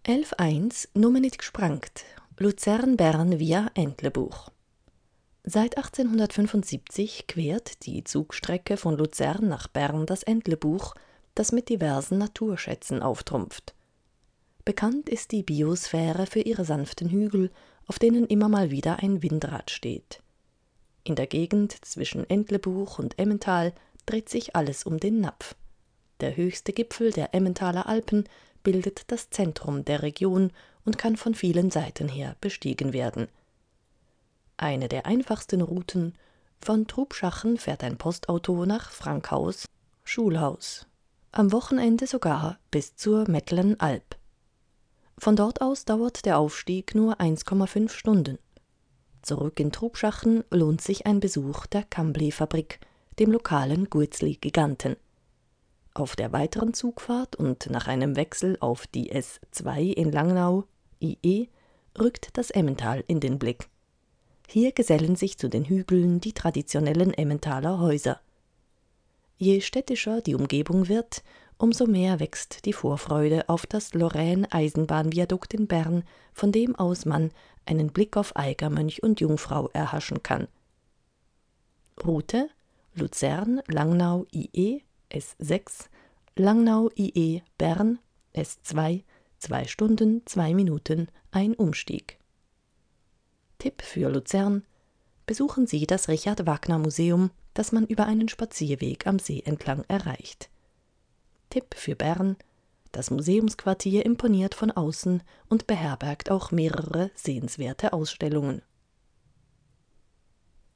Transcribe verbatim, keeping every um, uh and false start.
elf eins Nummer nicht gesprangt. Luzern-Bern via Entlebuch. Seit achtzehnhundertfünfundsiebzig quert die Zugstrecke von Luzern nach Bern das Entlebuch, das mit diversen Naturschätzen auftrumpft. Bekannt ist die Biosphäre für ihre sanften Hügel, auf denen immer mal wieder ein Windrad steht. In der Gegend zwischen Entlebuch und Emmental dreht sich alles um den Napf. Der höchste Gipfel der Emmentaler Alpen bildet das Zentrum der Region und kann von vielen Seiten her bestiegen werden. Eine der einfachsten Routen: von Trubschachen fährt ein Postauto nach Frankhaus, Schulhaus, am Wochenende sogar bis zur Mettlern Alp. Von dort aus dauert der Aufstieg nur eins Komma fünf Stunden. Zurück in Trubschachen lohnt sich ein Besuch der Kambly-Fabrik, dem lokalen Guetzli-Giganten. Auf der weiteren Zugfahrt und nach einem Wechsel auf die S zwei in Langnau, I E, rückt das Emmental in den Blick. Hier gesellen sich zu den Hügeln die traditionellen Emmentaler Häuser. Je städtischer die Umgebung wird, umso mehr wächst die Vorfreude auf das Lorraine-Eisenbahnviadukt in Bern, von dem aus man einen Blick auf Eigermönch und Jungfrau erhaschen kann. Route: Luzern, Langnau, I E, S sechs, Langnau, I E, Bern, S zwei, zwei Stunden, zwei Minuten, ein Umstieg. Tipp für Luzern: Besuchen Sie das Richard-Wagner-Museum, das man über einen Spazierweg am See entlang erreicht. Tipp für Bern: Das Museumsquartier imponiert von außen und beherbergt auch mehrere sehenswerte Ausstellungen.